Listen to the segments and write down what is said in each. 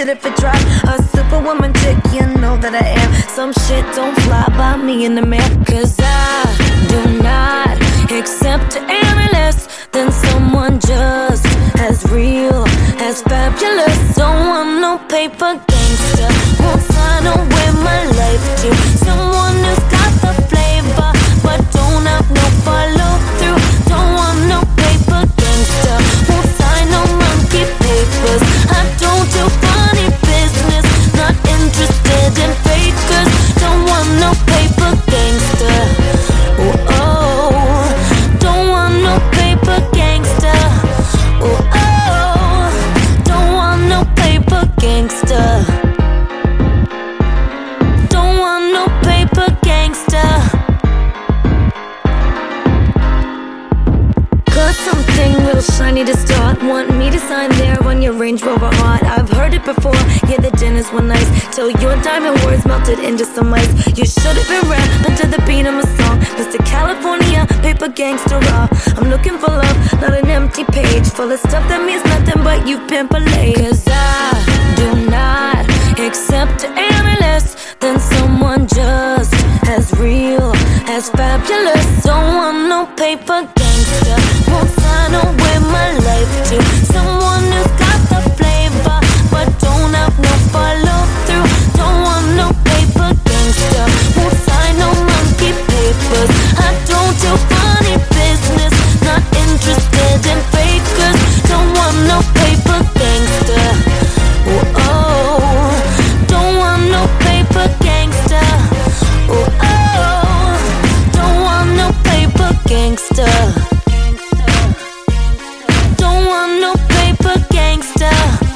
shit if it dropped. A superwoman chick, you know that I am. Some shit don't fly by me in the man. Cause I do not accept any less than someone just as real, as fabulous. Don't want no paper gangster. Won't sign away my life to someone who's got the flavor but don't have no follow through. Don't want no paper gangster. Won't sign no monkey papers. I don't do funny business. Not interested in fakers. Don't want no paper gangster. Oh, oh. Don't want no paper gangster. Oh, oh. Don't want no paper gangster. Don't want no paper gangster. Got something real shiny to start. Want me to sign there on your Range Rover heart. I've heard it before, yeah, the dinners were nice, till your diamond words melted into some ice. You should've been rapping to the beat of my song, Mr. California, paper gangster raw. I'm looking for love, not an empty page full of stuff that means nothing but you pimp a lady. Cause I do not accept any less than someone just as real, as fabulous. Don't want no paper gangster. Won't sign away my life to someone who's got the flavor but don't have no follow through. Don't want no paper gangster. Won't sign no monkey papers. I don't do funny business. Not interested in fakers. Don't want no paper gangster. Oh, oh. Don't want no paper gangster. Oh, oh. Don't want no paper gangster. Don't want no paper gangster.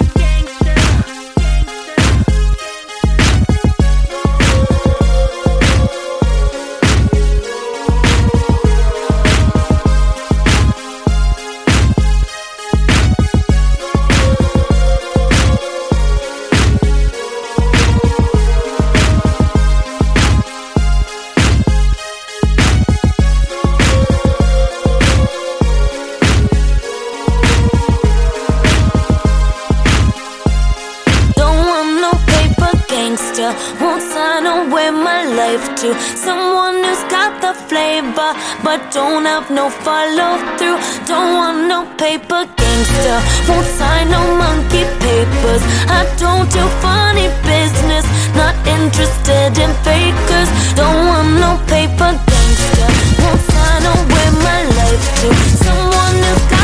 Won't sign away my life to someone who's got the flavor but don't have no follow through. Don't want no paper gangster. Won't sign no monkey papers. I don't do funny business. Not interested in fakers. Don't want no paper gangster. Won't sign away my life to someone who's got